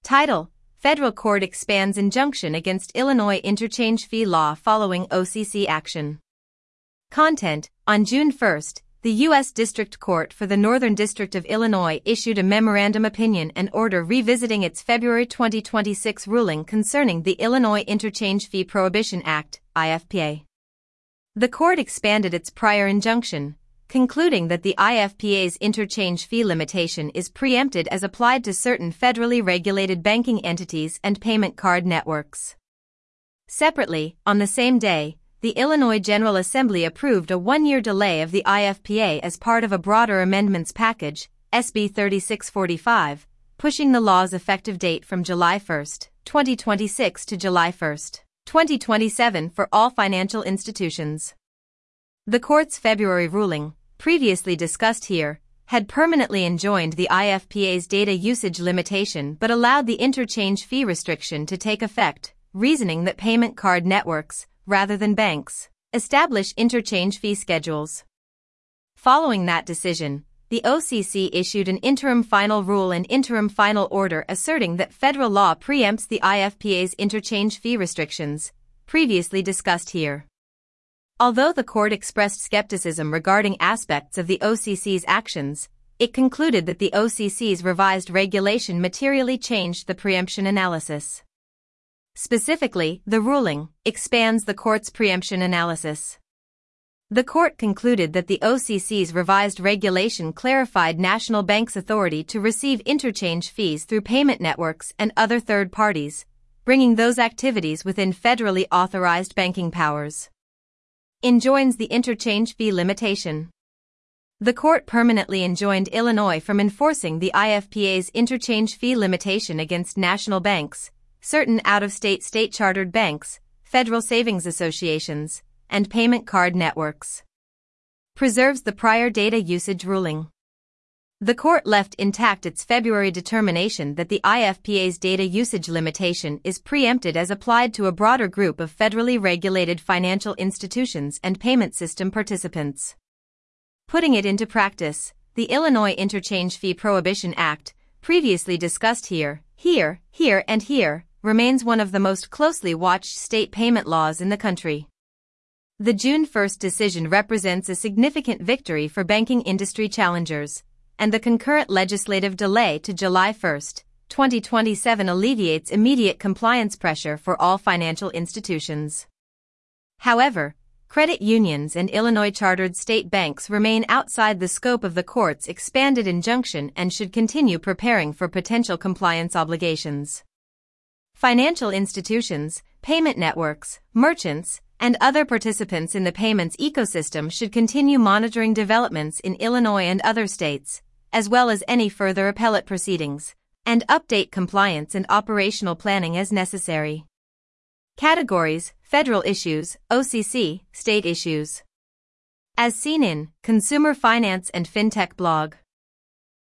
Title: Federal Court expands injunction against Illinois interchange fee law following OCC action. Content: On June 1, the U.S. District Court for the Northern District of Illinois issued a memorandum opinion and order revisiting its February 2026 ruling concerning the Illinois Interchange Fee Prohibition Act, IFPA. The court expanded its prior injunction, concluding that the IFPA's interchange fee limitation is preempted as applied to certain federally regulated banking entities and payment card networks. Separately, on the same day, the Illinois General Assembly approved a one-year delay of the IFPA as part of a broader amendments package, SB 3645, pushing the law's effective date from July 1, 2026 to July 1, 2027 for all financial institutions. The court's February ruling, previously discussed here, had permanently enjoined the IFPA's data usage limitation but allowed the interchange fee restriction to take effect, reasoning that payment card networks, rather than banks, establish interchange fee schedules. Following that decision, the OCC issued an interim final rule and interim final order asserting that federal law preempts the IFPA's interchange fee restrictions, previously discussed here. Although the court expressed skepticism regarding aspects of the OCC's actions, it concluded that the OCC's revised regulation materially changed the preemption analysis. Specifically, the ruling expands the court's preemption analysis. The court concluded that the OCC's revised regulation clarified national banks' authority to receive interchange fees through payment networks and other third parties, bringing those activities within federally authorized banking powers. Enjoins the interchange fee limitation. The court permanently enjoined Illinois from enforcing the IFPA's interchange fee limitation against national banks, certain out-of-state state-chartered banks, federal savings associations, and payment card networks. Preserves the prior data usage ruling. The court left intact its February determination that the IFPA's data usage limitation is preempted as applied to a broader group of federally regulated financial institutions and payment system participants. Putting it into practice, the Illinois Interchange Fee Prohibition Act, previously discussed here, and here, remains one of the most closely watched state payment laws in the country. The June 1 decision represents a significant victory for banking industry challengers, and the concurrent legislative delay to July 1, 2027 alleviates immediate compliance pressure for all financial institutions. However, credit unions and Illinois chartered state banks remain outside the scope of the court's expanded injunction and should continue preparing for potential compliance obligations. Financial institutions, payment networks, merchants, and other participants in the payments ecosystem should continue monitoring developments in Illinois and other states, as well as any further appellate proceedings, and update compliance and operational planning as necessary. Categories: Federal issues, OCC, state issues. As seen in Consumer Finance and FinTech blog.